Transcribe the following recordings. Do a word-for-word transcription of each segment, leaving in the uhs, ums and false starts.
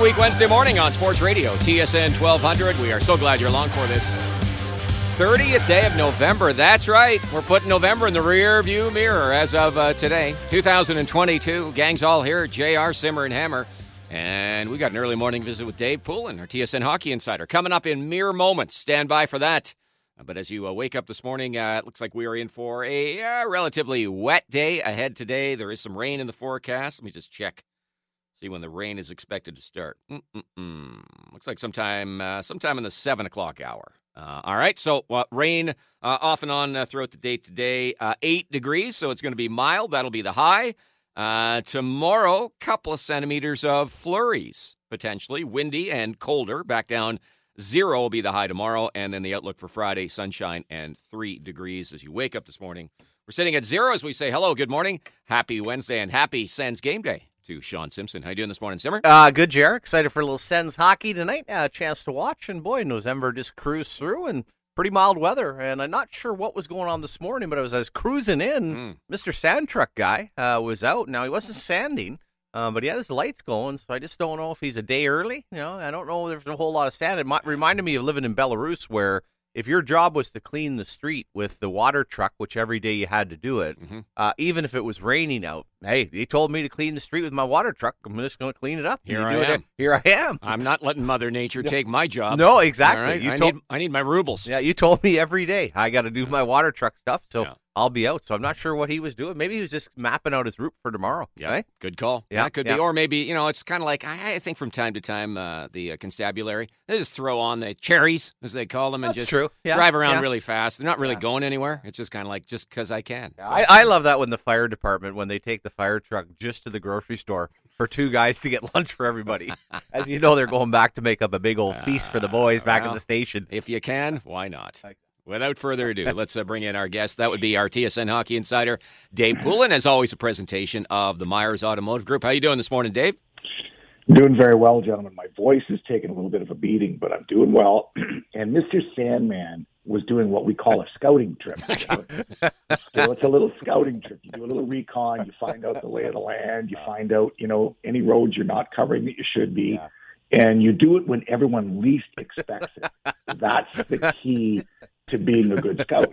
Midweek Wednesday morning on Sports Radio, T S N twelve hundred. We are so glad you're along for this thirtieth day of November. That's right. We're putting November in the rear view mirror as of uh, today, two thousand twenty-two. Gang's all here. J R, Simmer, and Hammer. And we got an early morning visit with Dave Poulin, our T S N Hockey Insider, coming up in mere moments. Stand by for that. But as you uh, wake up this morning, uh, it looks like we are in for a uh, relatively wet day ahead today. There is some rain in the forecast. Let me just check. See when the rain is expected to start. Mm-mm-mm. Looks like sometime uh, sometime in the seven o'clock hour. Uh, all right, so uh, rain uh, off and on uh, throughout the day today. Uh, eight degrees, so it's going to be mild. That'll be the high. Uh, tomorrow, couple of centimeters of flurries, potentially. Windy and colder. Back down zero will be the high tomorrow. And then the outlook for Friday, sunshine and three degrees as you wake up this morning. We're sitting at zero as we say hello, good morning, happy Wednesday, and happy Sens game day to Sean Simpson. How you doing this morning, Simmer? Uh, good, Jarek. Excited for a little Sens hockey tonight. A uh, chance to watch, and boy, November just cruised through, and pretty mild weather. And I'm not sure what was going on this morning, but as I was cruising in, mm. Mister Sand Truck guy uh, was out. Now, he wasn't sanding, uh, but he had his lights going, so I just don't know if he's a day early. You know, I don't know if there's a whole lot of sand. It might, reminded me of living in Belarus, where if your job was to clean the street with the water truck, which every day you had to do it, mm-hmm. uh, even if it was raining out, hey, they told me to clean the street with my water truck. I'm just going to clean it up. Here I am. It. Here I am. I'm not letting Mother Nature no. take my job. No, exactly. Right? You I, told... need, I need my rubles. Yeah, you told me every day I got to do my water truck stuff, so yeah. I'll be out. So I'm not sure what he was doing. Maybe he was just mapping out his route for tomorrow. Yeah, right? Good call. Yeah, that could yeah. be. Or maybe, you know, it's kind of like, I, I think from time to time, uh, the uh, constabulary, they just throw on the cherries, as they call them, and That's just true. Yeah, drive around yeah. really fast. They're not really yeah. going anywhere. It's just kind of like, just because I can. Yeah, I, I love that when the fire department, when they take the fire truck just to the grocery store for two guys to get lunch for everybody. As you know, they're going back to make up a big old feast for the boys back well, at the station. If you can, why not? Without further ado, let's uh, bring in our guest. That would be our T S N Hockey Insider, Dave Poulin. As always, a presentation of the Myers Automotive Group. How you doing this morning, Dave? Doing very well, gentlemen. My voice is taking a little bit of a beating, but I'm doing well. And Mister Sandman was doing what we call a scouting trip. So it's a little scouting trip. You do a little recon. You find out the lay of the land. You find out, you know, any roads you're not covering that you should be. Yeah. And you do it when everyone least expects it. That's the key to being a good scout.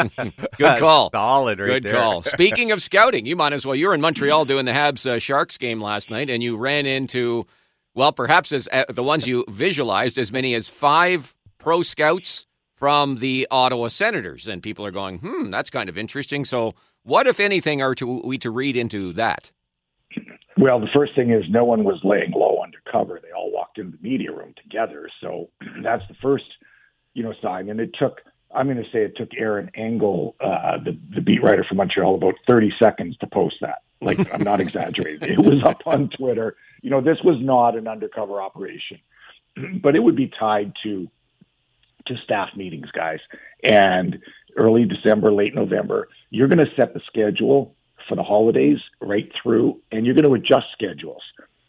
Good call. Solid right Good there. call. Speaking of scouting, you might as well. You were in Montreal doing the Habs uh, Sharks game last night, and you ran into, well, perhaps as uh, the ones you visualized, as many as five pro scouts from the Ottawa Senators. And people are going, hmm, that's kind of interesting. So what, if anything, are to, we to read into that? Well, the first thing is no one was laying low undercover. They all walked into the media room together. So that's the first, you know, sign. And it took, I'm going to say it took Aaron Engel, uh, the, the beat writer from Montreal, about thirty seconds to post that. Like, I'm not exaggerating. It was up on Twitter. You know, this was not an undercover operation, but it would be tied to to staff meetings, guys. And early December, late November, you're going to set the schedule for the holidays right through, and you're going to adjust schedules.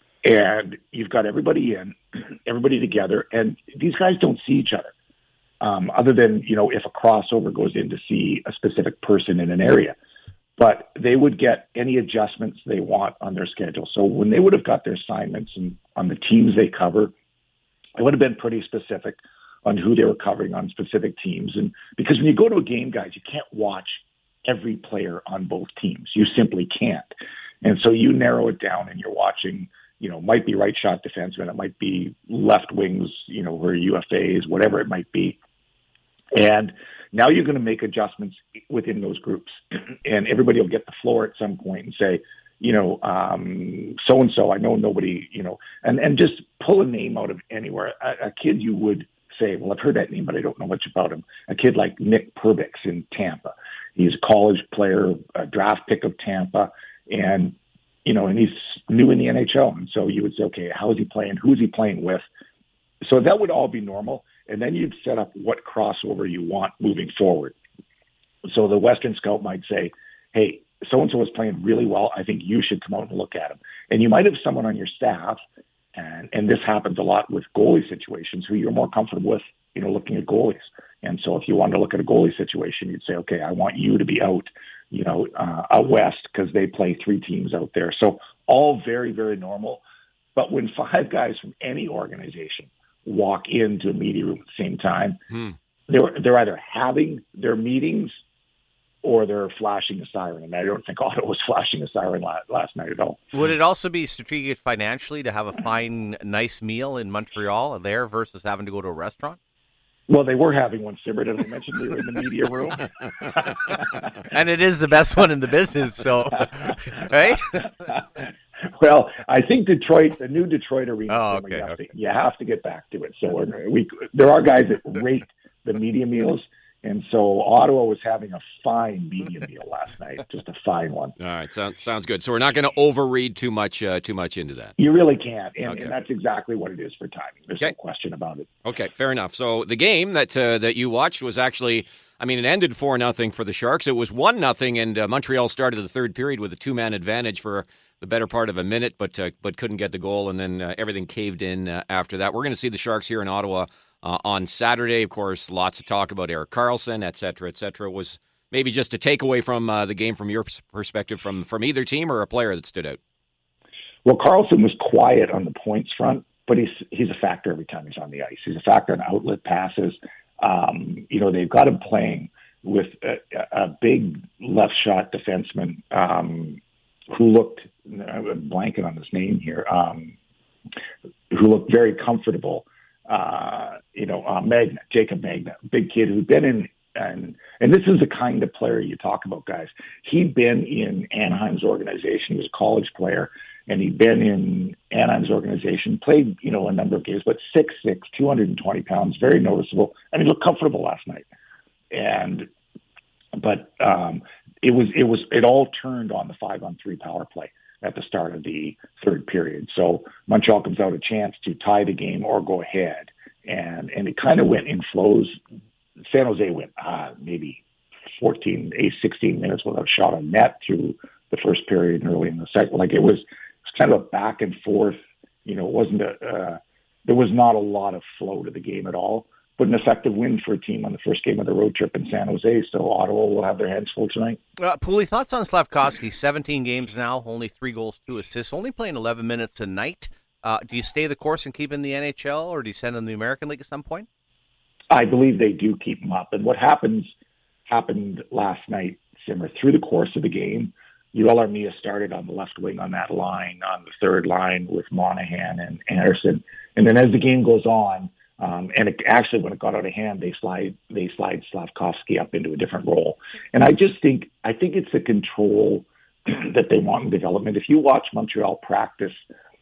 And you've got everybody in, everybody together, and these guys don't see each other. Um, other than, you know, if a crossover goes in to see a specific person in an area. But they would get any adjustments they want on their schedule. So when they would have got their assignments and on the teams they cover, it would have been pretty specific on who they were covering on specific teams. And because when you go to a game, guys, you can't watch every player on both teams. You simply can't. And so you narrow it down and you're watching, you know, might be right shot defensemen, it might be left wings, you know, or U F As, whatever it might be. And now you're going to make adjustments within those groups. And everybody will get the floor at some point and say, you know, um, so-and-so, I know nobody, you know, and, and just pull a name out of anywhere. A, a kid you would say, well, I've heard that name, but I don't know much about him. A kid like Nick Perbix in Tampa. He's a college player, a draft pick of Tampa, and, you know, and he's new in the N H L. And so you would say, okay, how is he playing? Who's he playing with? So that would all be normal. And then you'd set up what crossover you want moving forward. So the Western scout might say, hey, so-and-so is playing really well. I think you should come out and look at him. And you might have someone on your staff, and, and this happens a lot with goalie situations, who you're more comfortable with, you know, looking at goalies. And so if you wanted to look at a goalie situation, you'd say, okay, I want you to be out, you know, uh, out west because they play three teams out there. So all very, very normal. But when five guys from any organization walk into a media room at the same time, hmm. they're they're either having their meetings or they're flashing a siren. And I don't think Ottawa was flashing a siren last, last night at all. Would it also be strategic financially to have a fine, nice meal in Montreal there versus having to go to a restaurant? Well, they were having one, Simmer, as I mentioned. We were in the media room. And it is the best one in the business, so, right? Well, I think Detroit, the new Detroit arena, oh, Simmer, okay, you, have okay. to, you have to get back to it. So we're, we, there are guys that rate the media meals. And so Ottawa was having a fine media meal last night, just a fine one. All right, sounds sounds good. So we're not going to overread too much uh, too much into that. You really can't, and, Okay. and that's exactly what it is for timing. There's Okay. no question about it. Okay, fair enough. So the game that uh, that you watched was actually, I mean, it ended four nothing for the Sharks. It was one nothing, and uh, Montreal started the third period with a two man advantage for the better part of a minute, but uh, but couldn't get the goal, and then uh, everything caved in uh, after that. We're going to see the Sharks here in Ottawa Uh, on Saturday. Of course, lots of talk about Erik Karlsson, et cetera, et cetera. Was maybe just a takeaway from uh, the game from your perspective from, from either team or a player that stood out? Well, Karlsson was quiet on the points front, but he's he's a factor every time he's on the ice. He's a factor in outlet passes. Um, you know, they've got him playing with a, a big left shot defenseman um, who looked, I'm blanking on his name here, um, who looked very comfortable. Uh, you know, uh, Magna, Jacob Magna, big kid who'd been in, and and this is the kind of player you talk about, guys. He'd been in Anaheim's organization. He was a college player, and he'd been in Anaheim's organization, played, you know, a number of games, but six six, two hundred twenty pounds, very noticeable, and he looked comfortable last night. And, but um, it was, it was, it all turned on the five on three power play at the start of the third period. So Montreal comes out a chance to tie the game or go ahead. And and it kind of went in flows. San Jose went uh, maybe fourteen, sixteen minutes without a shot on net through the first period and early in the second. Like it was, it was kind of a back and forth. You know, it wasn't a, uh, there was not a lot of flow to the game at all. But an effective win for a team on the first game of the road trip in San Jose. So Ottawa will have their hands full tonight. Uh, Pooley, thoughts on Slafkovsky? seventeen games now, only three goals, two assists, only playing eleven minutes a night. Uh, do you stay the course and keep him in the N H L, or do you send him to the American League at some point? I believe they do keep him up. And what happens happened last night, Simmer, through the course of the game. Yoel Armia started on the left wing on that line, on the third line with Monahan and Anderson. And then as the game goes on, Um, and it, actually, when it got out of hand, they slide they slide Slafkovsky up into a different role. And I just think I think it's the control that they want in development. If you watch Montreal practice,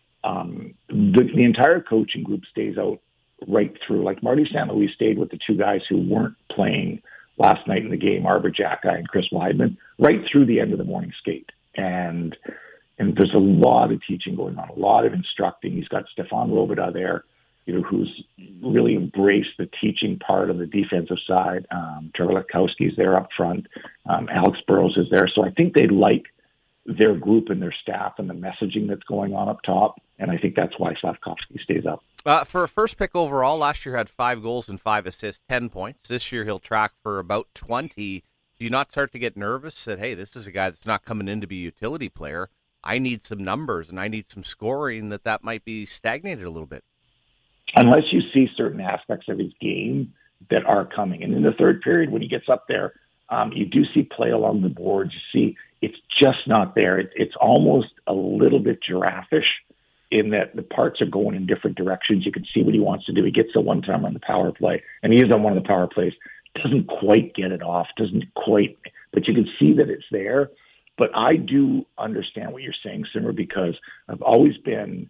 um, the, the entire coaching group stays out right through. Like Marty Saint Louis stayed with the two guys who weren't playing last night in the game, Arber Xhekaj and Chris Weidman, right through the end of the morning skate. And and there's a lot of teaching going on, a lot of instructing. He's got Stefan Robida there, you know, who's really embraced the teaching part of the defensive side. Um, Trevor Letkowski's there up front. Um, Alex Burrows is there. So I think they like their group and their staff and the messaging that's going on up top. And I think that's why Slafkovsky stays up. Uh, for a first pick overall, last year had five goals and five assists, ten points. This year he'll track for about twenty. Do you not start to get nervous that, hey, this is a guy that's not coming in to be a utility player. I need some numbers and I need some scoring, that that might be stagnated a little bit? Unless you see certain aspects of his game that are coming. And in the third period, when he gets up there, um, you do see play along the boards. You see it's just not there. It, it's almost a little bit giraffish in that the parts are going in different directions. You can see what he wants to do. He gets the one time on the power play, and he is on one of the power plays. Doesn't quite get it off, doesn't quite, but you can see that it's there. But I do understand what you're saying, Simmer, because I've always been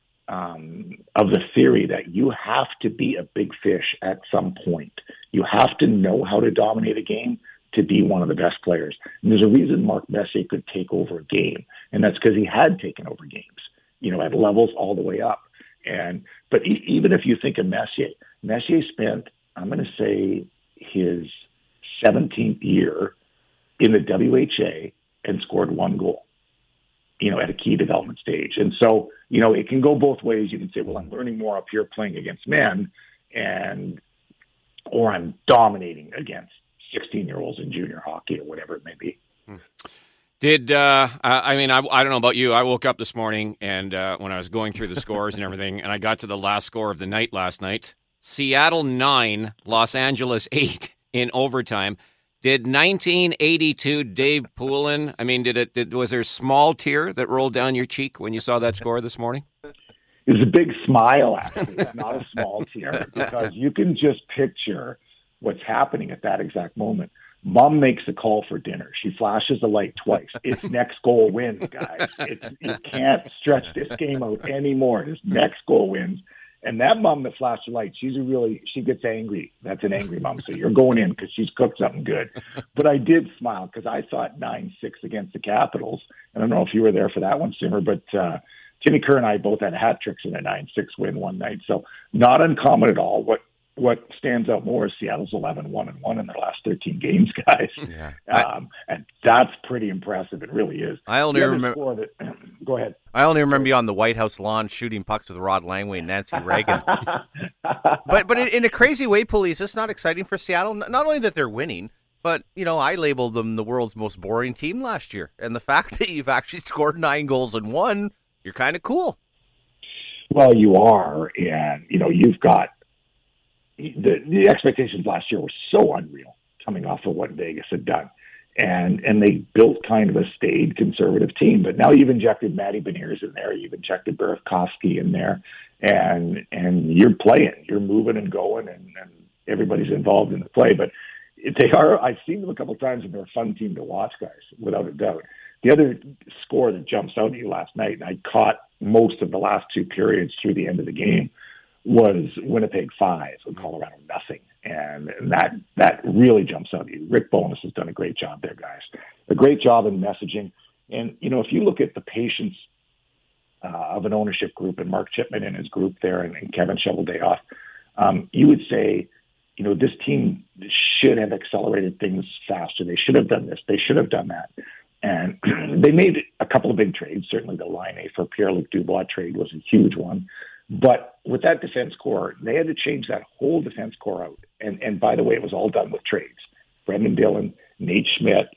um, of the theory that you have to be a big fish at some point. You have to know how to dominate a game to be one of the best players. And there's a reason Mark Messier could take over a game, and that's because he had taken over games, you know, at levels all the way up. And but e- even if you think of Messier, Messier spent, I'm going to say, his seventeenth year in the W H A and scored one goal, you know, at a key development stage. And so, you know, it can go both ways. You can say, well, I'm learning more up here playing against men, and or I'm dominating against sixteen-year-olds in junior hockey or whatever it may be. Did uh, I mean I, I don't know about you. I woke up this morning and uh, when I was going through the scores and everything, and I got to the last score of the night last night. Seattle nine, Los Angeles eight in overtime. Did nineteen eighty-two Dave Poulin? I mean, did it? Did, was there a small tear that rolled down your cheek when you saw that score this morning? It was a big smile, actually. It's not a small tear, because you can just picture what's happening at that exact moment. Mom makes a call for dinner. She flashes the light twice. It's next goal wins, guys. It's, you can't stretch this game out anymore. This next goal wins. And that mom that flashed the light, she's a really, she gets angry. That's an angry mom. So you're going in because she's cooked something good. But I did smile because I thought nine six against the Capitals. And I don't know if you were there for that one, Simmer, but uh, Jimmy Kerr and I both had hat tricks in a nine six win one night. So not uncommon at all. What what stands out more is Seattle's eleven one and one in their last thirteen games, guys. Yeah. Um, and that's pretty impressive. It really is. I only remember. That, go ahead. I only remember you on the White House lawn shooting pucks with Rod Langway and Nancy Reagan. but but in, in a crazy way, Police, it's not exciting for Seattle. Not only that they're winning, but, you know, I labeled them the world's most boring team last year. And the fact that you've actually scored nine goals and won, you're kind of cool. Well, you are. And, you know, you've got the, the expectations last year were so unreal coming off of what Vegas had done. And and they built kind of a staid conservative team. But now you've injected Matty Beniers in there. You've injected Burakovsky in there. And and you're playing. You're moving and going, and, and everybody's involved in the play. But they are, I've seen them a couple of times, and they're a fun team to watch, guys, without a doubt. The other score that jumps out at you last night, and I caught most of the last two periods through the end of the game, was Winnipeg five and Colorado nothing. And that that really jumps out at you. Rick Bowness has done a great job there, guys. A great job in messaging. And, you know, if you look at the patience uh, of an ownership group and Mark Chipman and his group there and, and Kevin Shoveldayoff, um, you would say, you know, this team should have accelerated things faster. They should have done this. They should have done that. And they made a couple of big trades. Certainly the Laine for Pierre-Luc Dubois trade was a huge one. But with that defense core, they had to change that whole defense core out. And and by the way, it was all done with trades. Brendan Dillon, Nate Schmidt,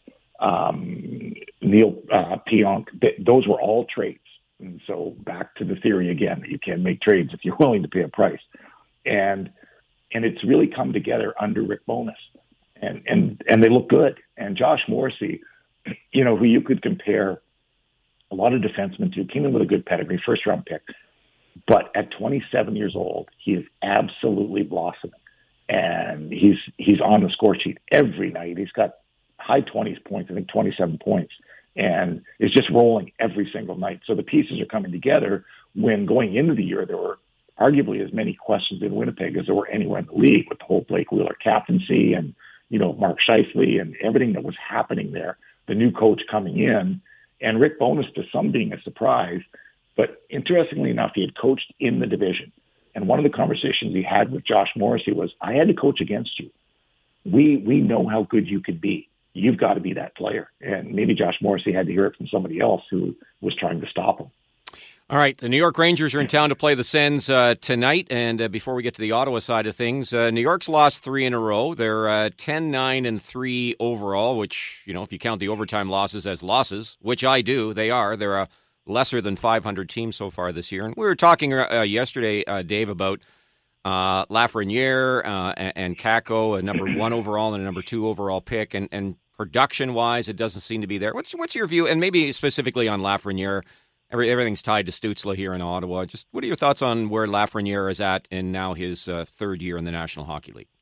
um, Neil uh, Pionk, those were all trades. And so back to the theory again that you can make trades if you're willing to pay a price. And and it's really come together under Rick Bowness. And and and they look good. And Josh Morrissey, you know, who you could compare a lot of defensemen to, came in with a good pedigree, first round pick. But at twenty-seven years old, he is absolutely blossoming. And he's he's on the score sheet every night. He's got high twenties points, I think twenty-seven points, and is just rolling every single night. So the pieces are coming together when going into the year, there were arguably as many questions in Winnipeg as there were anywhere in the league with the whole Blake Wheeler captaincy and, you know, Mark Scheifele and everything that was happening there, the new coach coming in, and Rick Bowness, to some being a surprise. But interestingly enough, he had coached in the division. And one of the conversations he had with Josh Morrissey was, I had to coach against you. We we know how good you could be. You've got to be that player. And maybe Josh Morrissey had to hear it from somebody else who was trying to stop him. All right, the New York Rangers are in town to play the Sens uh, tonight. And uh, before we get to the Ottawa side of things, uh, New York's lost three in a row. They're uh, ten nine and three overall, which, you know, if you count the overtime losses as losses, which I do, they are. They're a lesser than five hundred teams so far this year. And we were talking uh, yesterday, uh, Dave, about uh, Lafreniere uh, and, and Kakko, a number one overall and a number two overall pick. And, and production-wise, it doesn't seem to be there. What's what's your view? And maybe specifically on Lafreniere, every, everything's tied to Stützle here in Ottawa. Just what are your thoughts on where Lafreniere is at in now his uh, third year in the National Hockey League?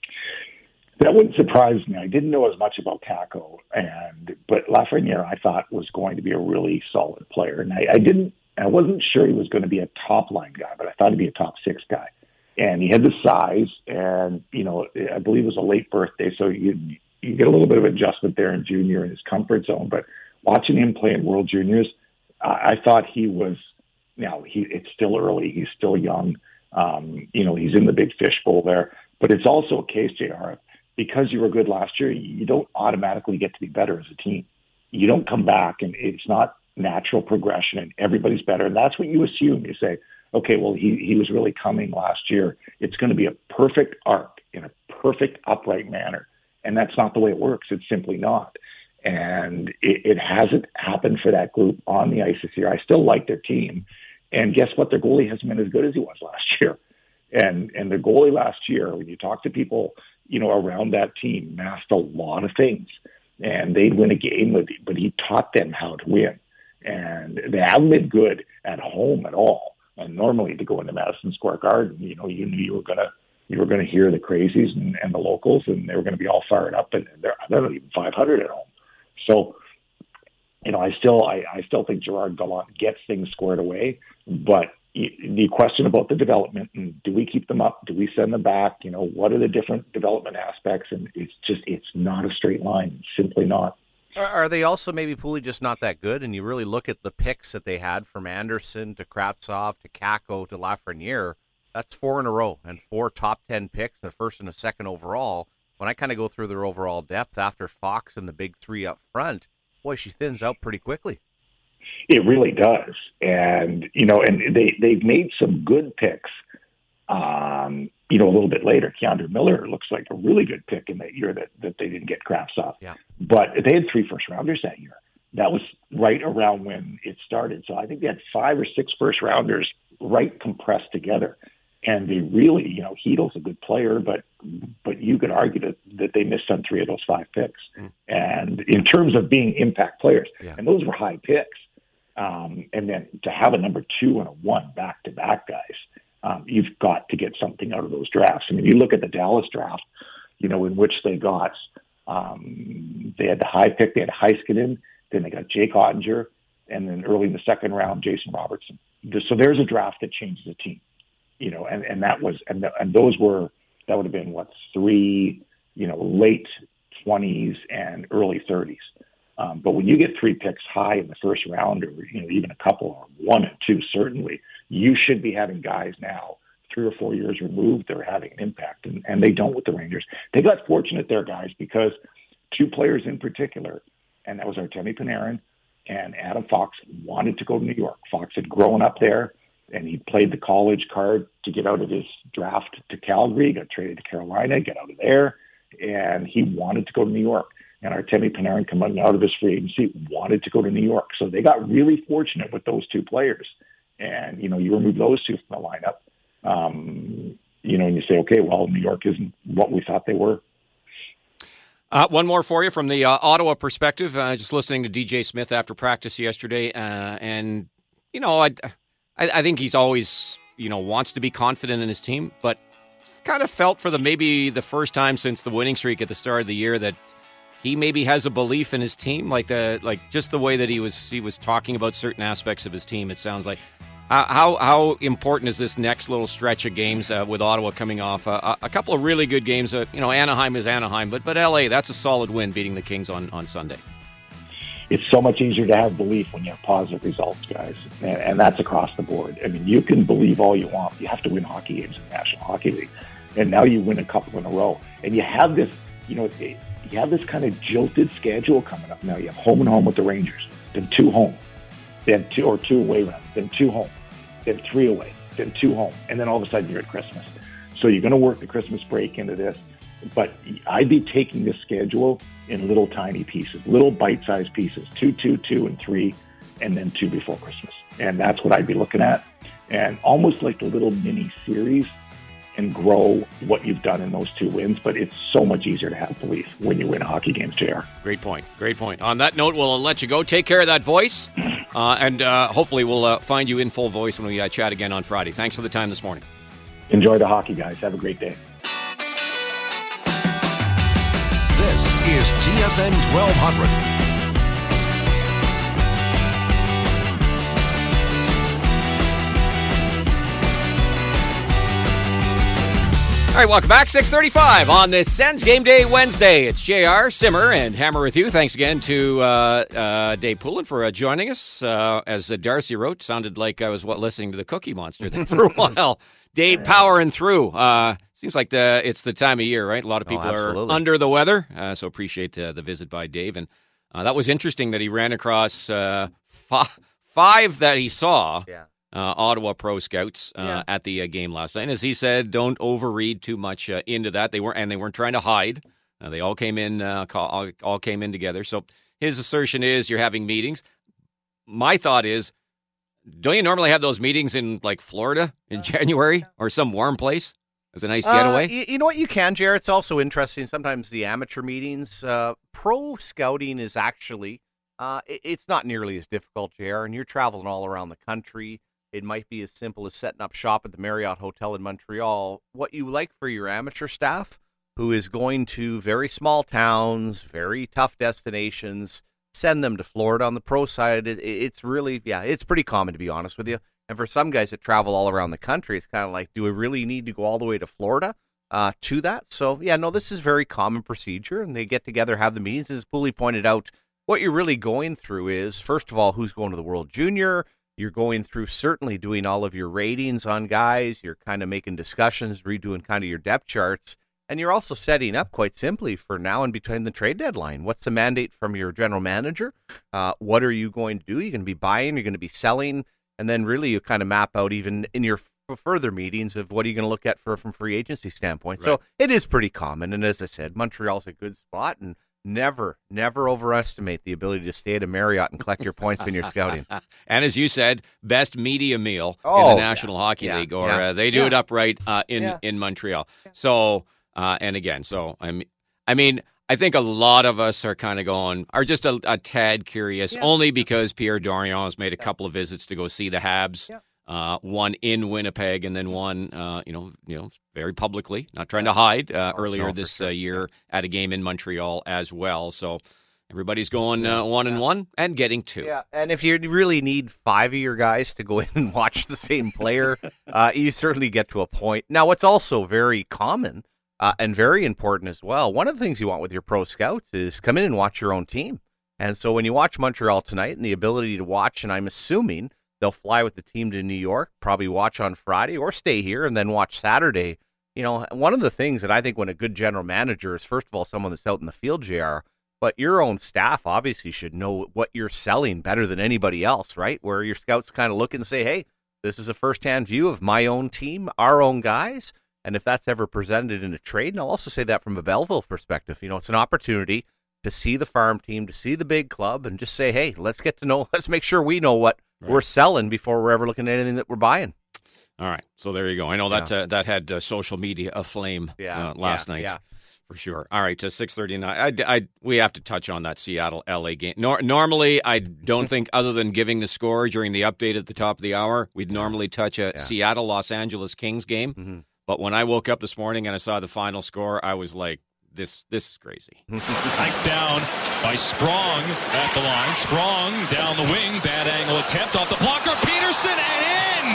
That wouldn't surprise me. I didn't know as much about Kakko, and but Lafreniere I thought was going to be a really solid player, and I, I didn't. I wasn't sure he was going to be a top line guy, but I thought he'd be a top six guy. And he had the size, and you know, I believe it was a late birthday, so you you get a little bit of adjustment there in junior in his comfort zone. But watching him play in World Juniors, I, I thought he was. Now he it's still early. He's still young. Um, you know, he's in the big fishbowl there, but it's also a case, J R. Because you were good last year, you don't automatically get to be better as a team. You don't come back, and it's not natural progression, and everybody's better. And that's what you assume. You say, okay, well, he, he was really coming last year. It's going to be a perfect arc in a perfect upright manner. And that's not the way it works. It's simply not. And it, it hasn't happened for that group on the ice this year. I still like their team. And guess what? Their goalie hasn't been as good as he was last year. And and their goalie last year, when you talk to people, you know, around that team, masked a lot of things. And they'd win a game, but, but he taught them how to win. And they haven't been good at home at all. And normally to go into Madison Square Garden, you know, you knew you were gonna you were gonna hear the crazies and, and the locals, and they were gonna be all fired up. And they're they're not even five hundred at home. So, you know, I still I, I still think Gerard Gallant gets things squared away. But the question about the development, and do we keep them up? Do we send them back? You know, what are the different development aspects? And it's just it's not a straight line. It's simply not. Are they also maybe Pooley just not that good? And you really look at the picks that they had from Anderson to Kravtsov to Kakko to Lafreniere. That's four in a row and four top ten picks, the first and a second overall. When I kind of go through their overall depth after Fox and the big three up front, boy, she thins out pretty quickly. It really does. And, you know, and they, they've made some good picks. Um, you know, a little bit later, Keandre Miller looks like a really good pick in that year that, that they didn't get Kravtsov. Yeah. But they had three first rounders that year. That was right around when it started. So I think they had five or six first rounders right compressed together. And they really, you know, Heedle's a good player, but but you could argue that, that they missed on three of those five picks. Mm. And in terms of being impact players, yeah. and those were high picks. Um, and then to have a number two and a one back-to-back guys, um, you've got to get something out of those drafts. I mean, you look at the Dallas draft, you know, in which they got, um, they had the high pick, they had Heiskanen, then they got Jake Ottinger, and then early in the second round, Jason Robertson. So there's a draft that changes a team, you know, and, and that was, and, the, and those were, that would have been what, three, you know, late twenties and early thirties. Um, but when you get three picks high in the first round, or you know even a couple, or one and two, certainly, you should be having guys now three or four years removed that are having an impact, and, and they don't with the Rangers. They got fortunate there, guys, because two players in particular, and that was Artemi Panarin and Adam Fox, wanted to go to New York. Fox had grown up there, and he played the college card to get out of his draft to Calgary, got traded to Carolina, get out of there, and he wanted to go to New York. And Artemi Panarin, coming out of his free agency, wanted to go to New York. So they got really fortunate with those two players. And, you know, you remove those two from the lineup, um, you know, and you say, okay, well, New York isn't what we thought they were. Uh, one more for you from the uh, Ottawa perspective. Uh, just listening to D J Smith after practice yesterday. Uh, and, you know, I, I, I think he's always, you know, wants to be confident in his team, but kind of felt for the maybe the first time since the winning streak at the start of the year that he maybe has a belief in his team, like the like just the way that he was he was talking about certain aspects of his team. It sounds like uh, how how important is this next little stretch of games uh, with Ottawa coming off uh, a couple of really good games? Uh, you know, Anaheim is Anaheim, but but L A, that's a solid win, beating the Kings on, on Sunday. It's so much easier to have belief when you have positive results, guys, and, and that's across the board. I mean, you can believe all you want. You have to win hockey games in the National Hockey League, and now you win a couple in a row, and you have this, you know. It, You have this kind of jilted schedule coming up now. You have home and home with the Rangers, then two home, then two or two away rounds, then two home, then three away, then two home, and then all of a sudden you're at Christmas. So you're going to work the Christmas break into this. But I'd be taking this schedule in little tiny pieces, little bite-sized pieces, two, two, two, and three, and then two before Christmas. And that's what I'd be looking at. And almost like a little mini series, and grow what you've done in those two wins. But it's so much easier to have belief when you win hockey games, J R. Great point. Great point. On that note, we'll let you go. Take care of that voice. Uh, and uh, hopefully we'll uh, find you in full voice when we uh, chat again on Friday. Thanks for the time this morning. Enjoy the hockey, guys. Have a great day. This is T S N twelve hundred. All right, welcome back. six thirty-five on this Sens Game Day Wednesday. It's J R, Simmer, and Hammer with you. Thanks again to uh, uh, Dave Poulin for uh, joining us. Uh, as uh, Darcy wrote, sounded like I was what listening to the Cookie Monster there for a while. Dave powering through. Uh, seems like the it's the time of year, right? A lot of people oh, are under the weather, uh, so appreciate uh, the visit by Dave. And uh, that was interesting that he ran across uh, f- five that he saw. Yeah. Uh, Ottawa Pro Scouts uh, yeah. at the uh, game last night. And as he said, don't overread too much uh, into that. They weren't, and they weren't trying to hide. Uh, they all came in, uh, all, all came in together. So his assertion is you're having meetings. My thought is, don't you normally have those meetings in like Florida in January or some warm place as a nice getaway? Uh, you, you know what, you can, Jared. It's also interesting. Sometimes the amateur meetings, uh, pro scouting is actually, uh, it, it's not nearly as difficult, Jared, and you're traveling all around the country. It might be as simple as setting up shop at the Marriott Hotel in Montreal. What you like for your amateur staff, who is going to very small towns, very tough destinations, send them to Florida. On the pro side, it, it's really, yeah, it's pretty common, to be honest with you. And for some guys that travel all around the country, it's kind of like, do we really need to go all the way to Florida uh, to that? So, yeah, no, this is very common procedure, and they get together, have the meetings. As Pooley pointed out, what you're really going through is, first of all, who's going to the World Junior. You're going through certainly doing all of your ratings on guys. You're kind of making discussions, redoing kind of your depth charts. And you're also setting up quite simply for now and between the trade deadline. What's the mandate from your general manager? Uh, what are you going to do? You're going to be buying, you're going to be selling, and then really you kind of map out even in your f- further meetings of what are you going to look at for from free agency standpoint. Right. So it is pretty common. And as I said, Montreal's a good spot, and never, never overestimate the ability to stay at a Marriott and collect your points when you're scouting. And as you said, best media meal oh, in the National yeah, Hockey yeah, League, or yeah, uh, they do yeah. it upright uh, in, yeah. in Montreal. So... Uh, and again, so I mean, I mean, I think a lot of us are kind of going, are just a, a tad curious, yeah. only because Pierre Dorion has made a couple of visits to go see the Habs, yeah. uh, one in Winnipeg, and then one, uh, you know, you know, very publicly, not trying to hide, uh, oh, earlier no, this sure. uh, year at a game in Montreal as well. So everybody's going uh, one and one and getting two. Yeah, and if you really need five of your guys to go in and watch the same player, uh, you certainly get to a point. Now, what's also very common. Uh, and very important as well. One of the things you want with your pro scouts is come in and watch your own team. And so when you watch Montreal tonight and the ability to watch, and I'm assuming they'll fly with the team to New York, probably watch on Friday or stay here and then watch Saturday. You know, one of the things that I think when a good general manager is, first of all, someone that's out in the field, J R, but your own staff obviously should know what you're selling better than anybody else, right? Where your scouts kind of look and say, hey, this is a firsthand view of my own team, our own guys. And if that's ever presented in a trade, and I'll also say that from a Belleville perspective, you know, it's an opportunity to see the farm team, to see the big club, and just say, hey, let's get to know, let's make sure we know what right. we're selling before we're ever looking at anything that we're buying. All right. So there you go. I know that yeah. uh, that had uh, social media aflame yeah. uh, last yeah. night. Yeah. For sure. All right, to six thirty-nine. I, I, we have to touch on that Seattle L A game. Nor, normally, I don't think, other than giving the score during the update at the top of the hour, we'd normally touch a yeah. Seattle Los Angeles Kings game. Mm-hmm. But when I woke up this morning and I saw the final score, I was like, this this is crazy. Knife down by Sprong at the line. Sprong down the wing. Bad angle attempt off the blocker. Peterson and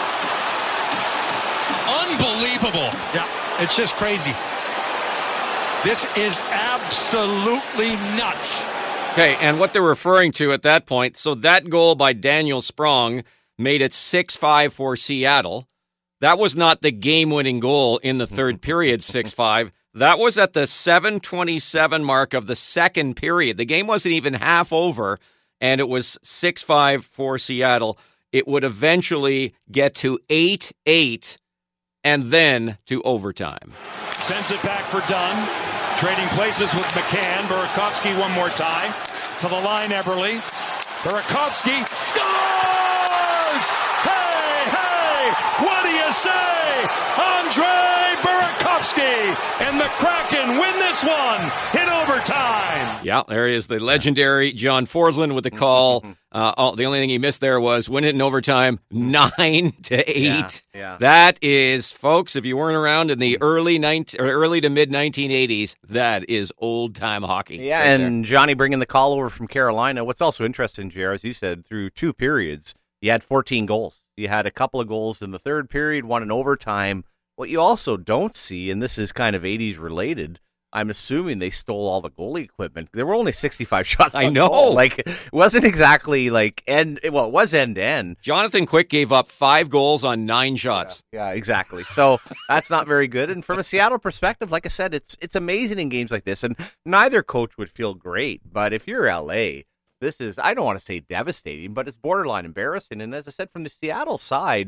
in! Unbelievable. Yeah, it's just crazy. This is absolutely nuts. Okay, and what they're referring to at that point, so that goal by Daniel Sprong made it six five for Seattle. That was not the game-winning goal in the third period, six five. That was at the seven twenty-seven mark of the second period. The game wasn't even half over, and it was six five for Seattle. It would eventually get to eight eight and then to overtime. Sends it back for Dunn. Trading places with McCann. Burakovsky one more time. To the line, Eberle. Burakovsky scores! Hey, hey! What do you say? Andre Burakovsky and the Kraken win this one in overtime. Yeah, there is the legendary John Forsland with the call. Uh, all, the only thing he missed there was win it in overtime, nine to eight. Yeah, yeah. That is, folks, if you weren't around in the early nineteen or early to mid nineteen eighties, that is old time hockey. Yeah, right and there. Johnny bringing the call over from Carolina. What's also interesting, J R, as you said, through two periods, you had fourteen goals. You had a couple of goals in the third period, one in overtime. What you also don't see, and this is kind of eighties related, I'm assuming they stole all the goalie equipment. There were only sixty-five shots on I know. goal. Like, it wasn't exactly like end. Well, it was end to end. Jonathan Quick gave up five goals on nine shots. Yeah, yeah, exactly. So that's not very good. And from a Seattle perspective, like I said, it's it's amazing in games like this. And neither coach would feel great. But if you're L A, this is, I don't want to say devastating, but it's borderline embarrassing. And as I said, from the Seattle side,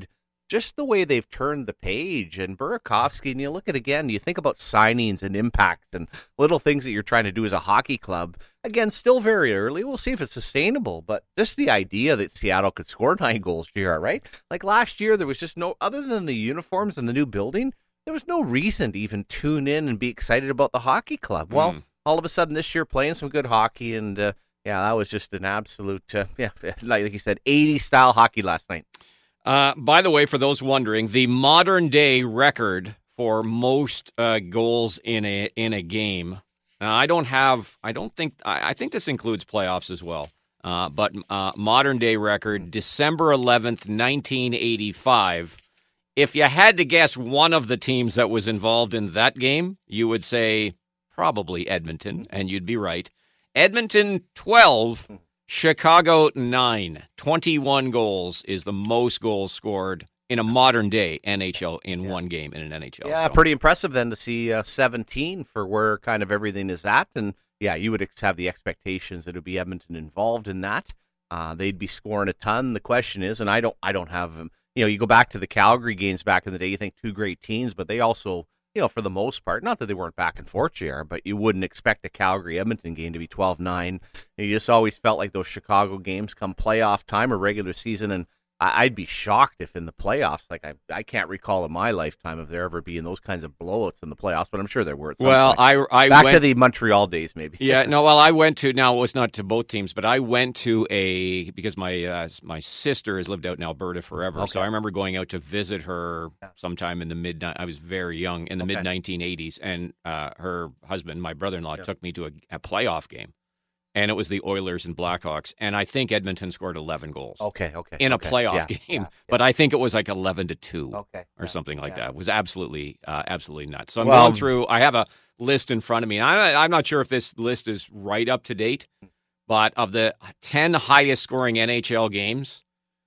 just the way they've turned the page. And Burakovsky, and you look at again, you think about signings and impacts and little things that you're trying to do as a hockey club. Again, still very early. We'll see if it's sustainable. But just the idea that Seattle could score nine goals, J R, right? Like last year, there was just no, other than the uniforms and the new building, there was no reason to even tune in and be excited about the hockey club. Well, mm. all of a sudden this year, playing some good hockey, and uh, yeah, that was just an absolute, uh, yeah, like you said, eighties style hockey last night. Uh, by the way, for those wondering, the modern day record for most uh, goals in a in a game. Now, I don't have. I don't think. I, I think this includes playoffs as well. Uh, but uh, modern day record, December eleventh, nineteen eighty-five. If you had to guess one of the teams that was involved in that game, you would say probably Edmonton, and you'd be right. Edmonton twelve. Chicago nine. twenty-one goals is the most goals scored in a modern day N H L in yeah. one game in an N H L. Yeah, so. Pretty impressive then to see uh, seventeen for where kind of everything is at. And yeah, you would have the expectations that it would be Edmonton involved in that. Uh, they'd be scoring a ton. The question is, and I don't, I don't have them. You know, you go back to the Calgary games back in the day. You think two great teams, but they also, you know, for the most part, not that they weren't back and forth, J R, but you wouldn't expect a Calgary-Edmonton game to be twelve nine. You just always felt like those Chicago games come playoff time or regular season, and I'd be shocked if in the playoffs, like I I can't recall in my lifetime of there ever being those kinds of blowouts in the playoffs, but I'm sure there were at some well, point. I, I Back went, to the Montreal days, maybe. Yeah, no, well, I went to, now it was not to both teams, but I went to a, because my uh, my sister has lived out in Alberta forever, okay. so I remember going out to visit her sometime in the mid, I was very young, in the okay. mid nineteen eighties, and uh, her husband, my brother-in-law, yeah. took me to a, a playoff game. And it was the Oilers and Blackhawks. And I think Edmonton scored eleven goals. Okay, okay. In okay. a playoff yeah, game. Yeah, yeah. But I think it was like eleven to two okay, or yeah, something like yeah. that. It was absolutely, uh, absolutely nuts. So I'm well, going through, I have a list in front of me. And I'm, I'm not sure if this list is right up to date, but of the ten highest scoring N H L games,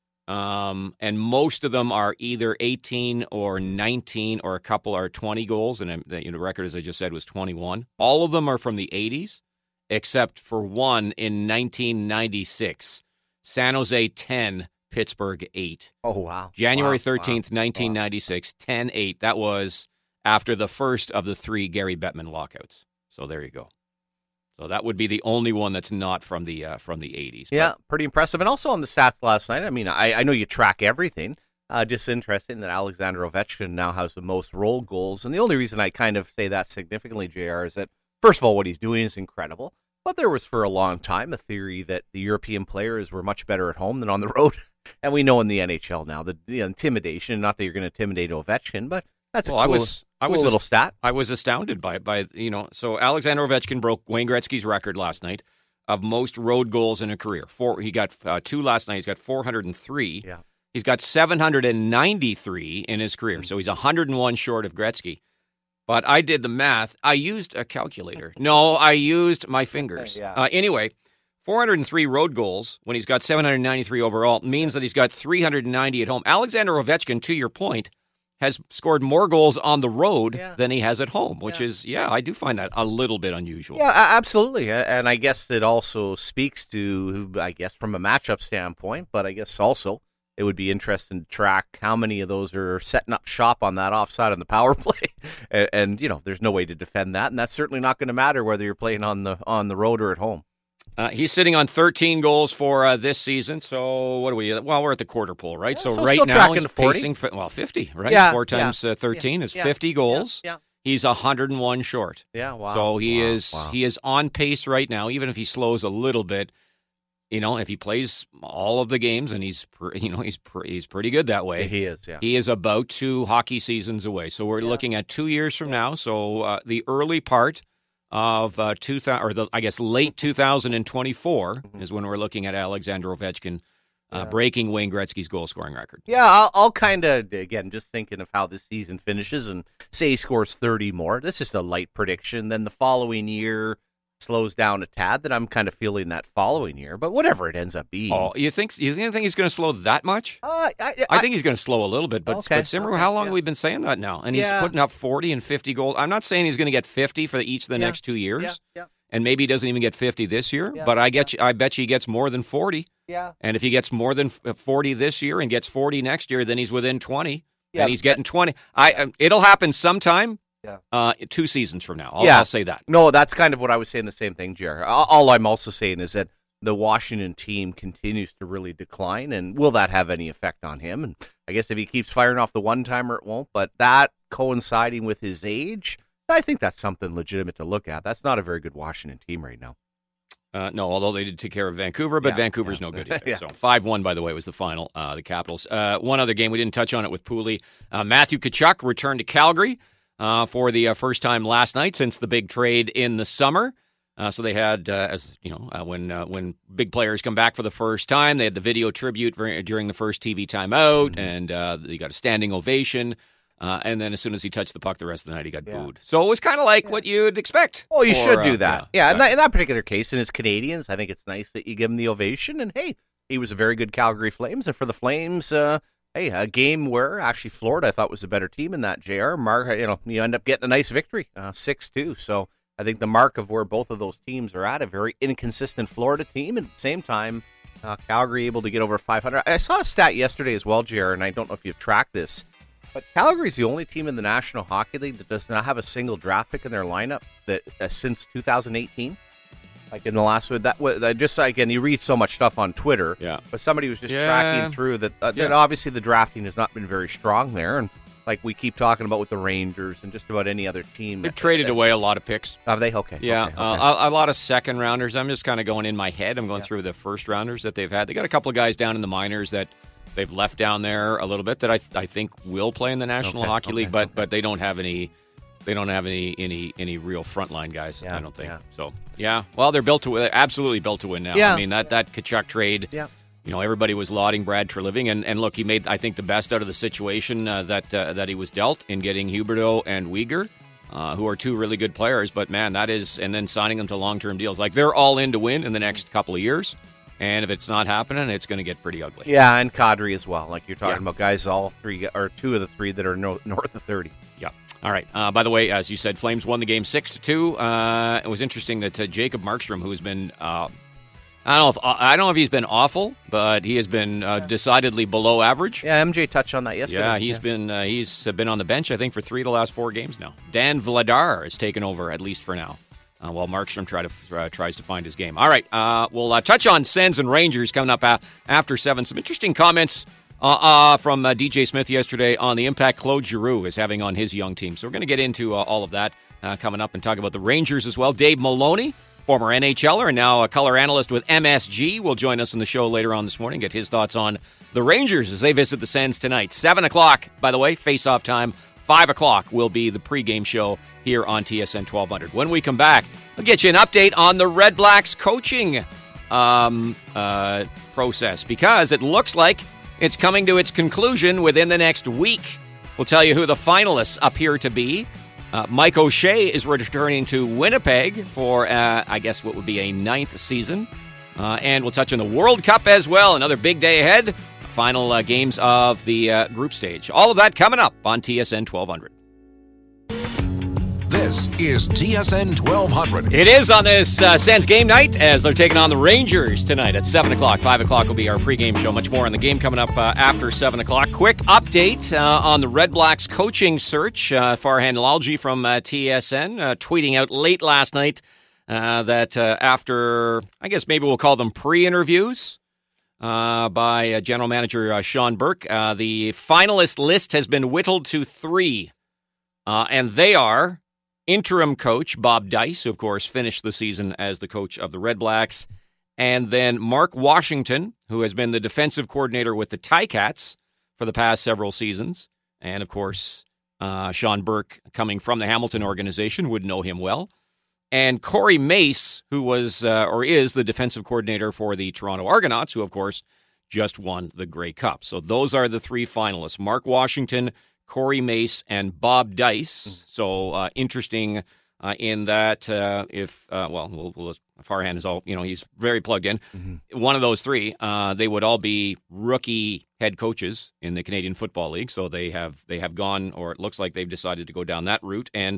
um, and most of them are either eighteen or nineteen, or a couple are twenty goals. And the you know, record, as I just said, was twenty-one. All of them are from the eighties. Except for one in nineteen ninety-six. San Jose ten, Pittsburgh eight. Oh, wow. January wow, thirteenth, wow, nineteen ninety-six, wow. ten eight. That was after the first of the three Gary Bettman lockouts. So there you go. So that would be the only one that's not from the uh, from the eighties. Yeah, but pretty impressive. And also on the stats last night, I mean, I, I know you track everything. Uh, just interesting that Alexander Ovechkin now has the most roll goals. And the only reason I kind of say that significantly, J R, is that, first of all, what he's doing is incredible. But there was for a long time a theory that the European players were much better at home than on the road. And we know in the N H L now, the, the intimidation, not that you're going to intimidate Ovechkin, but that's well, a cool, I was, I cool was little ast- stat. I was astounded by it. By, you know, so Alexander Ovechkin broke Wayne Gretzky's record last night of most road goals in a career. Four, he got uh, two last night. He's got four hundred three. Yeah. He's got seven hundred ninety-three in his career. Mm-hmm. So he's one hundred one short of Gretzky. But I did the math. I used a calculator. No, I used my fingers. Yeah. Uh, anyway, four hundred three road goals when he's got seven hundred ninety-three overall means that he's got three hundred ninety at home. Alexander Ovechkin, to your point, has scored more goals on the road yeah. than he has at home, which yeah. is, yeah, I do find that a little bit unusual. Yeah, absolutely. And I guess it also speaks to, I guess, from a matchup standpoint, but I guess also it would be interesting to track how many of those are setting up shop on that offside on the power play. and, and, you know, there's no way to defend that. And that's certainly not going to matter whether you're playing on the on the road or at home. Uh, he's sitting on thirteen goals for uh, this season. So what are we? Well, we're at the quarter pole, right? Yeah, so, so right now he's forty. pacing, for, well, fifty, right? Yeah, Four times yeah, uh, thirteen yeah, is yeah, fifty goals. Yeah, yeah. He's one hundred one short. Yeah, wow. So he wow, is wow. he is on pace right now, even if he slows a little bit. You know, if he plays all of the games, and he's, you know, he's he's pretty good that way. He is, yeah. He is about two hockey seasons away. So we're yeah. looking at two years from now. So uh, the early part of uh, two thousand, or the I guess late two thousand twenty-four mm-hmm. is when we're looking at Alexander Ovechkin uh, yeah. breaking Wayne Gretzky's goal scoring record. Yeah, I'll, I'll kind of again just thinking of how this season finishes, and say he scores thirty more. This is a light prediction. Then the following year slows down a tad, that I'm kind of feeling that following year, but whatever it ends up being. Oh, you think you think he's going to slow that much? Uh, I, I, I think he's going to slow a little bit, but, okay, but Simru, okay, how long yeah. have we been saying that now? And he's yeah. putting up forty and fifty goals. I'm not saying he's going to get fifty for each of the yeah. next two years, yeah. Yeah. and maybe he doesn't even get fifty this year, yeah. but I get yeah. you, I bet you he gets more than forty. Yeah. And if he gets more than forty this year and gets forty next year, then he's within twenty. Yeah, and he's getting twenty. I It'll happen sometime. Yeah. Uh, two seasons from now. I'll, yeah. I'll say that. No, that's kind of what I was saying, the same thing, Jer. All I'm also saying is that the Washington team continues to really decline, and will that have any effect on him? And I guess if he keeps firing off the one-timer, it won't, but that coinciding with his age, I think that's something legitimate to look at. That's not a very good Washington team right now. Uh, no, although they did take care of Vancouver, but yeah, Vancouver's yeah. no good either. yeah. So five one, by the way, was the final, uh, the Capitals. Uh, one other game, we didn't touch on it with Pooley. Uh, Matthew Tkachuk returned to Calgary uh, for the uh, first time last night since the big trade in the summer. Uh, so they had, uh, as you know, uh, when uh, when big players come back for the first time, they had the video tribute for, during the first T V timeout, mm-hmm. and uh, they got a standing ovation. Uh, and then as soon as he touched the puck the rest of the night, he got yeah. booed. So it was kind of like yeah. what you'd expect. Oh, you for, should do uh, that. Yeah, yeah in, that, in that particular case, and as Canadians, I think it's nice that you give him the ovation. And, hey, he was a very good Calgary Flames. And for the Flames, uh, hey, a game where actually Florida, I thought, was a better team in that, J R. Mark, you know, you end up getting a nice victory, uh, six two. So I think the mark of where both of those teams are at, a very inconsistent Florida team, and at the same time, uh, Calgary able to get over five hundred. I saw a stat yesterday as well, J R, and I don't know if you've tracked this, but Calgary's the only team in the National Hockey League that does not have a single draft pick in their lineup that uh, since two thousand eighteen. Like in the last one, that was just again, you read so much stuff on Twitter. Yeah. But somebody was just yeah. tracking through that. Uh, yeah. that obviously, the drafting has not been very strong there, and like we keep talking about with the Rangers and just about any other team, they've traded that, away a lot of picks. Have they? Okay. Yeah, okay, okay. Uh, a, a lot of second rounders. I'm just kind of going in my head. I'm going yeah. through the first rounders that they've had. They got a couple of guys down in the minors that they've left down there a little bit that I I think will play in the National okay, Hockey okay, League, but okay. but they don't have any they don't have any any any real frontline guys. Yeah, I don't think yeah. so. Yeah, well, they're built to they're absolutely built to win now. Yeah. I mean that that Tkachuk trade. Yeah. You know, everybody was lauding Brad Treliving, and, and look, he made, I think, the best out of the situation uh, that uh, that he was dealt in getting Huberdeau and Weegar, uh, who are two really good players. But, man, that is, and then signing them to long-term deals. Like, they're all in to win in the next couple of years, and if it's not happening, it's going to get pretty ugly. Yeah, and Kadri as well. Like you're talking yeah. about guys, all three, or two of the three that are no, north of thirty. Yeah. All right. Uh, by the way, as you said, Flames won the game six to two. Uh, it was interesting that uh, Jacob Markstrom, who's been... Uh, I don't know if I don't know if he's been awful, but he has been uh, decidedly below average. Yeah, M J touched on that yesterday. Yeah, he's yeah. been uh, he's been on the bench, I think, for three of the last four games now. Dan Vladar has taken over, at least for now, uh, while Markstrom try to, uh, tries to find his game. All right, uh, we'll uh, touch on Sens and Rangers coming up uh, after seven. Some interesting comments uh, uh, from uh, D J Smith yesterday on the impact Claude Giroux is having on his young team. So we're going to get into uh, all of that uh, coming up and talk about the Rangers as well. Dave Maloney, former N H L er and now a color analyst with M S G, will join us on the show later on this morning, get his thoughts on the Rangers as they visit the Sens tonight. seven o'clock, by the way, face-off time. five o'clock will be the pregame show here on T S N twelve hundred. When we come back, we'll get you an update on the Red Blacks coaching um, uh, process, because it looks like it's coming to its conclusion within the next week. We'll tell you who the finalists appear to be. Uh, Mike O'Shea is returning to Winnipeg for, uh, I guess, what would be a ninth season. Uh, and we'll touch on the World Cup as well. Another big day ahead. Final uh, games of the uh, group stage. All of that coming up on T S N twelve hundred. This is T S N twelve hundred. It is on this uh, Sens game night as they're taking on the Rangers tonight at seven o'clock. five o'clock will be our pregame show. Much more on the game coming up uh, after seven o'clock. Quick update uh, on the Red Blacks coaching search. Uh, Farhan Lalji from uh, T S N uh, tweeting out late last night uh, that uh, after, I guess maybe we'll call them pre-interviews uh, by uh, General Manager uh, Sean Burke, uh, the finalist list has been whittled to three. Uh, and they are interim coach Bob Dice, who, of course, finished the season as the coach of the Red Blacks, and then Mark Washington, who has been the defensive coordinator with the Ticats for the past several seasons, and, of course, uh, Sean Burke, coming from the Hamilton organization, would know him well, and Corey Mace, who was uh, or is the defensive coordinator for the Toronto Argonauts, who, of course, just won the Grey Cup. So those are the three finalists: Mark Washington, Corey Mace, and Bob Dice. So uh, interesting uh, in that uh, if, uh, well, we'll, we'll, Farhan is all, you know, he's very plugged in. Mm-hmm. One of those three, uh, they would all be rookie head coaches in the Canadian Football League. So they have they have gone, or it looks like they've decided to go down that route. And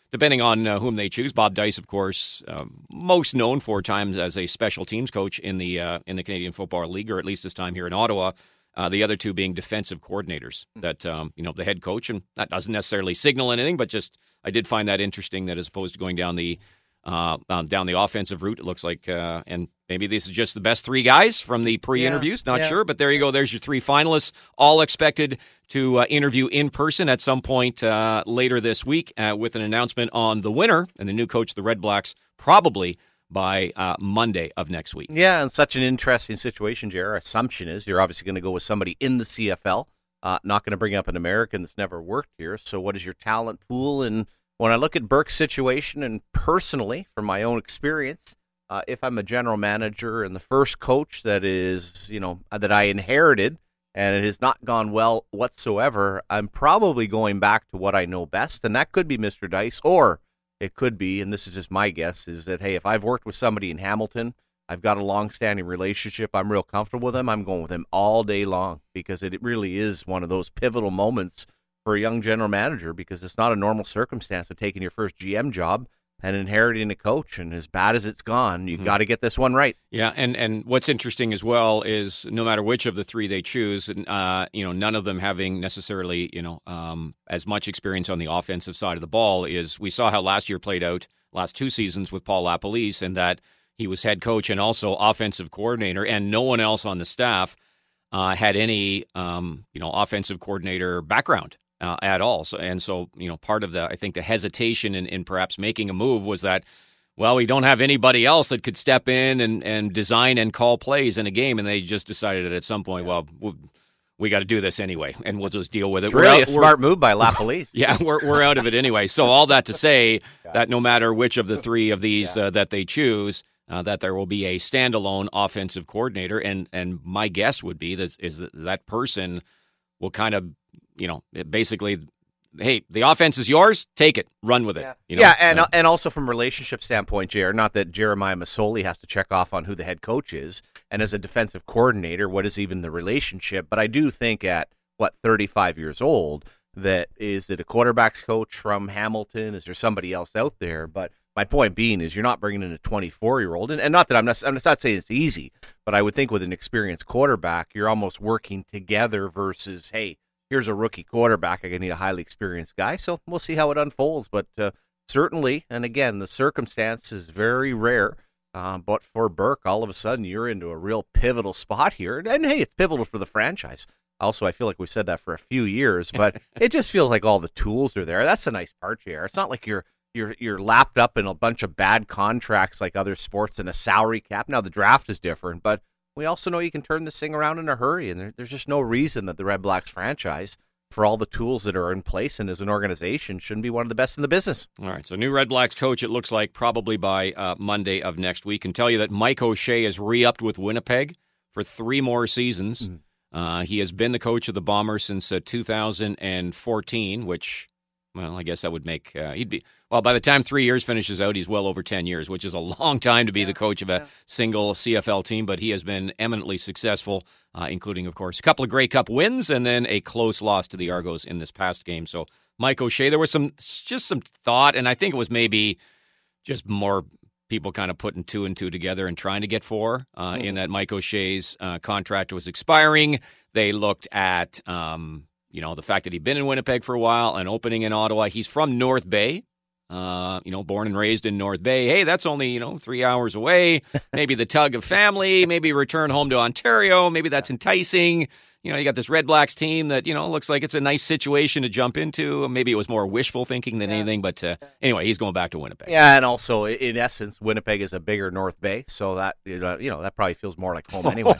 depending on uh, whom they choose. Bob Dice, of course, um, most known four times as a special teams coach in the uh, in the Canadian Football League, or at least his time here in Ottawa. Uh, the other two being defensive coordinators. That um, you know, the head coach, and that doesn't necessarily signal anything, but just I did find that interesting. That as opposed to going down the uh, um, down the offensive route, it looks like, uh, and maybe this is just the best three guys from the pre-interviews. Yeah, Not yeah. sure, but there you go. There's your three finalists, all expected to uh, interview in person at some point uh, later this week uh, with an announcement on the winner and the new coach of the Red Blacks probably by uh, Monday of next week. Yeah, and such an interesting situation, Jer. Our assumption is you're obviously going to go with somebody in the C F L, uh, not going to bring up an American that's never worked here. So what is your talent pool? And when I look at Burke's situation, and personally, from my own experience, uh, if I'm a general manager and the first coach that is, you know, that I inherited, and it has not gone well whatsoever, I'm probably going back to what I know best, and that could be Mister Dice, or it could be, and this is just my guess, is that, hey, if I've worked with somebody in Hamilton, I've got a long-standing relationship, I'm real comfortable with them, I'm going with them all day long, because it really is one of those pivotal moments for a young general manager, because it's not a normal circumstance of taking your first G M job and inheriting a coach, and as bad as it's gone, you mm-hmm. got to get this one right. Yeah, and, and what's interesting as well is no matter which of the three they choose, uh, you know, none of them having necessarily, you know, um, as much experience on the offensive side of the ball. Is we saw how last year played out, last two seasons with Paul LaPolice, and that he was head coach and also offensive coordinator, and no one else on the staff uh, had any, um, you know, offensive coordinator background. Uh, at all. So, and so, you know, part of the, I think the hesitation in, in perhaps making a move was that, well, we don't have anybody else that could step in and, and design and call plays in a game. And they just decided that at some point, well, we, we got to do this anyway, and we'll just deal with it. It's really out, a smart move by LaPolice. Yeah, we're we're out of it anyway. So all that to say that no matter which of the three of these yeah. uh, that they choose, uh, that there will be a standalone offensive coordinator. And, and my guess would be that, is that that person will kind of, you know, basically, hey, the offense is yours, take it, run with it. Yeah, you know? yeah and uh, and also from a relationship standpoint, Jer, not that Jeremiah Masoli has to check off on who the head coach is, and as a defensive coordinator, what is even the relationship? But I do think at, what, thirty-five years old, that is it a quarterback's coach from Hamilton? Is there somebody else out there? But my point being is you're not bringing in a twenty-four-year-old, and, and not that I'm not, I'm not saying it's easy, but I would think with an experienced quarterback, you're almost working together versus, hey, here's a rookie quarterback. I need a highly experienced guy. So we'll see how it unfolds. But uh, certainly, and again, the circumstance is very rare. Uh, but for Burke, all of a sudden, you're into a real pivotal spot here. And, and hey, it's pivotal for the franchise. Also, I feel like we've said that for a few years, but it just feels like all the tools are there. That's the nice part, J R. It's not like you're you're you're lapped up in a bunch of bad contracts like other sports and a salary cap. Now the draft is different, but we also know you can turn this thing around in a hurry, and there, there's just no reason that the Red Blacks franchise, for all the tools that are in place and as an organization, shouldn't be one of the best in the business. All right, so new Red Blacks coach, it looks like probably by uh, Monday of next week. Can tell you that Mike O'Shea is re-upped with Winnipeg for three more seasons. Mm. Uh, he has been the coach of the Bombers since uh, two thousand fourteen, which, well, I guess that would make, uh, he'd be, well, by the time three years finishes out, he's well over ten years, which is a long time to be yeah, the coach of a yeah. single C F L team, but he has been eminently successful, uh, including, of course, a couple of Grey Cup wins and then a close loss to the Argos in this past game. So Mike O'Shea, there was some, just some thought, and I think it was maybe just more people kind of putting two and two together and trying to get four, uh, mm-hmm. in that Mike O'Shea's uh, contract was expiring. They looked at, um, you know, the fact that he'd been in Winnipeg for a while and opening in Ottawa. He's from North Bay. Uh, you know, born and raised in North Bay. Hey, that's only, you know, three hours away. Maybe the tug of family, maybe return home to Ontario. Maybe that's enticing. You know, you got this Red Blacks team that, you know, looks like it's a nice situation to jump into. Maybe it was more wishful thinking than yeah. anything. But uh, anyway, he's going back to Winnipeg. Yeah, and also, in essence, Winnipeg is a bigger North Bay. So that, you know, you know that probably feels more like home anyway.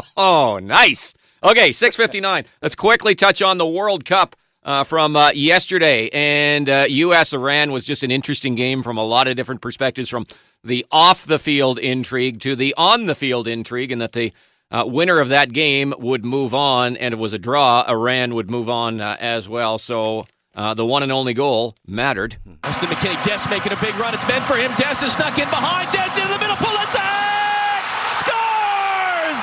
Oh, nice. Okay, six fifty-nine. Let's quickly touch on the World Cup. Uh, from uh, yesterday, and uh, U S Iran was just an interesting game from a lot of different perspectives, from the off-the-field intrigue to the on-the-field intrigue, and that the uh, winner of that game would move on, and if it was a draw, Iran would move on uh, as well. So uh, the one and only goal mattered. Weston McKennie, Des making a big run. It's meant for him. Des is snuck in behind. Des into the middle. Pulisic scores!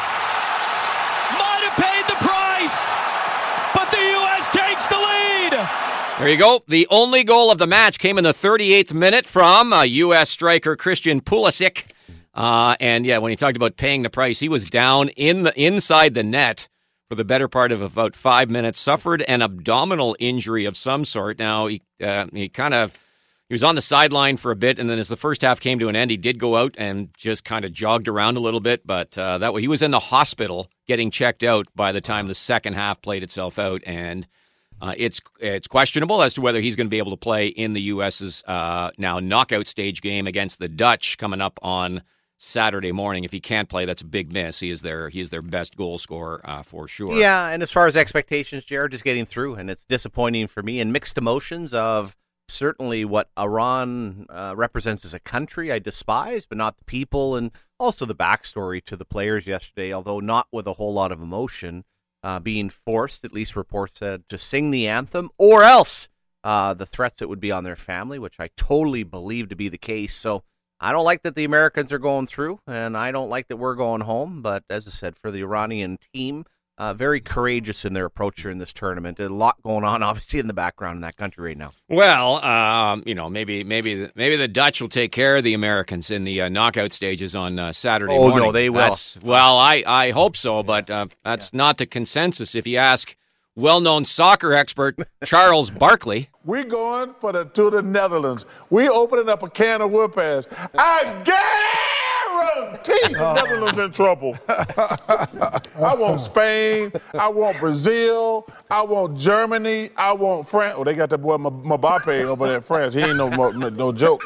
Might have paid the price, but the U S takes the lead. There you go. The only goal of the match came in the thirty-eighth minute from uh, U S striker Christian Pulisic. Uh, and yeah, when he talked about paying the price, he was down in the inside the net for the better part of about five minutes, suffered an abdominal injury of some sort. Now, he uh, he kind of, he was on the sideline for a bit, and then as the first half came to an end, he did go out and just kind of jogged around a little bit, but uh, that way he was in the hospital getting checked out by the time the second half played itself out, and uh, it's it's questionable as to whether he's going to be able to play in the U S's uh, now knockout stage game against the Dutch coming up on Saturday morning. If he can't play, that's a big miss. He is their he is their best goal scorer uh, for sure. Yeah, and as far as expectations, Jared, just getting through, and it's disappointing for me, and mixed emotions of certainly what Iran uh, represents as a country I despise, but not the people, and also the backstory to the players yesterday, although not with a whole lot of emotion, uh, being forced, at least reports said, to sing the anthem, or else uh, the threats that would be on their family, which I totally believe to be the case. So I don't like that the Americans are going through, and I don't like that we're going home. But as I said, for the Iranian team, uh, very courageous in their approach in this tournament. A lot going on, obviously, in the background in that country right now. Well, um, you know, maybe maybe maybe the Dutch will take care of the Americans in the uh, knockout stages on uh, Saturday oh, morning. Oh, no, they will. That's, well, I, I hope so, but uh, that's yeah. not the consensus. If you ask well-known soccer expert Charles Barkley. We're going for the to the Netherlands. We opening up a can of whoop ass. I guarantee the Netherlands in trouble. I want Spain. I want Brazil. I want Germany. I want France. Oh, they got that boy Mbappe over there in France. He ain't no no, no joke.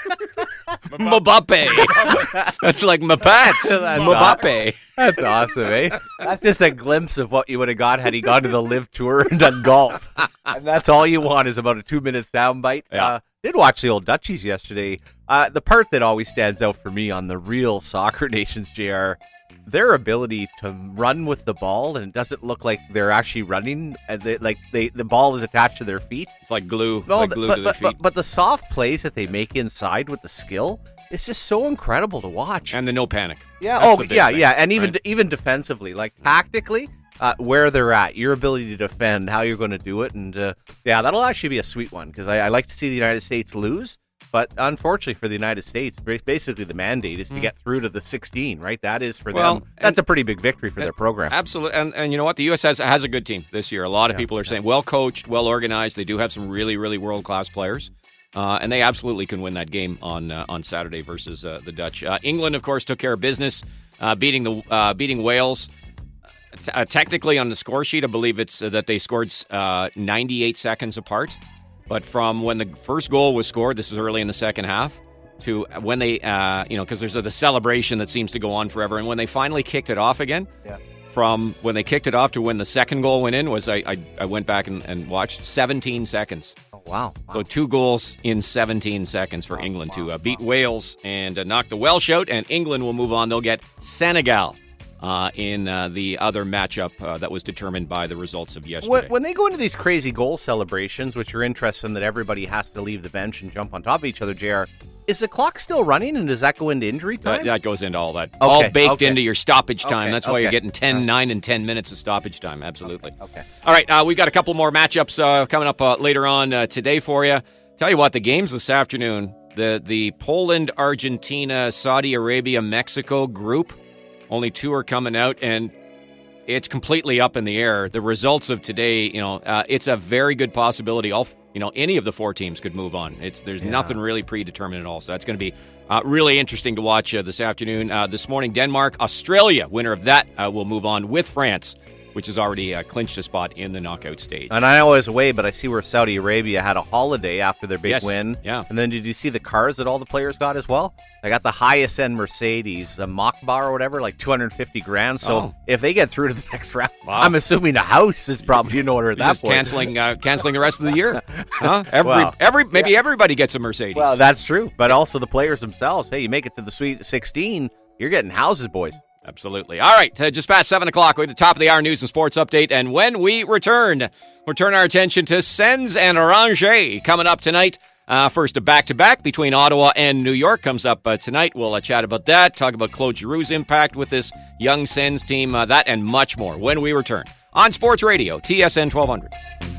Mbappe. That's like Mapats. Mbappe. That's awesome, eh? That's just a glimpse of what you would have got had he gone to the Live Tour and done golf. And that's all you want is about a two-minute soundbite. Yeah. Uh, did watch the old Dutchies yesterday. Uh, the part that always stands out for me on the real soccer nations, J R, their ability to run with the ball, and it doesn't look like they're actually running. And they, like they, the ball is attached to their feet. It's like glue. It's well, like glue but, to their but, feet. But, but the soft plays that they make inside with the skill, it's just so incredible to watch. And the no panic. Yeah. That's oh, yeah, thing, yeah. And even right? even defensively, like tactically, uh, where they're at, your ability to defend, how you're going to do it, and uh, yeah, that'll actually be a sweet one because I, I like to see the United States lose. But unfortunately for the United States, basically the mandate is to get through to the sixteen, right? That is for well, them. That's a pretty big victory for their program. Absolutely. And, and you know what? The U S has, has a good team this year. A lot of yeah, people are yeah. saying well-coached, well-organized. They do have some really, really world-class players. Uh, and they absolutely can win that game on uh, on Saturday versus uh, the Dutch. Uh, England, of course, took care of business, uh, beating the uh, beating Wales. T- uh, technically, on the score sheet, I believe it's uh, that they scored uh, ninety-eight seconds apart. But from when the first goal was scored, this is early in the second half, to when they, uh, you know, because there's a, the celebration that seems to go on forever. And when they finally kicked it off again, yeah. from when they kicked it off to when the second goal went in, was I I, I went back and, and watched seventeen seconds. Oh, wow. wow. So two goals in seventeen seconds for wow, England wow, to uh, beat wow. Wales and uh, knock the Welsh out, and England will move on. They'll get Senegal uh, in uh, the other matchup uh, that was determined by the results of yesterday. When, when they go into these crazy goal celebrations, which are interesting that everybody has to leave the bench and jump on top of each other, J R, is the clock still running, and does that go into injury time? That, that goes into all that. Okay, all baked okay. into your stoppage time. Okay, That's why okay. you're getting ten, nine, and ten minutes of stoppage time. Absolutely. Okay. okay. All right, uh, we've got a couple more matchups uh, coming up uh, later on uh, today for you. Tell you what, the games this afternoon, the, the Poland, Argentina, Saudi Arabia, Mexico group, only two are coming out, and it's completely up in the air. The results of today, you know, uh, it's a very good possibility. All you know, any of the four teams could move on. It's there's yeah. nothing really predetermined at all. So that's going to be uh, really interesting to watch uh, this afternoon. Uh, this morning, Denmark, Australia, winner of that uh, will move on with France, which has already uh, clinched a spot in the knockout stage. And I know I was away, but I see where Saudi Arabia had a holiday after their big yes. win. Yeah. And then did you see the cars that all the players got as well? They got the highest end Mercedes, a Mach Bar or whatever, like two hundred fifty grand. So oh. if they get through to the next round, wow. I'm assuming the house is probably in order at that just point. canceling, uh, canceling the rest of the year. Huh? Every, well, every, maybe yeah. everybody gets a Mercedes. Well, that's true. But also the players themselves. Hey, you make it to the Sweet sixteen, you're getting houses, boys. Absolutely. All right, uh, just past seven o'clock, we're at the top of the hour news and sports update. And when we return, we'll turn our attention to Sens and Orangé coming up tonight. Uh, first, a back-to-back between Ottawa and New York comes up uh, tonight. We'll uh, chat about that, talk about Claude Giroux's impact with this young Sens team, uh, that and much more when we return on Sports Radio, T S N twelve hundred.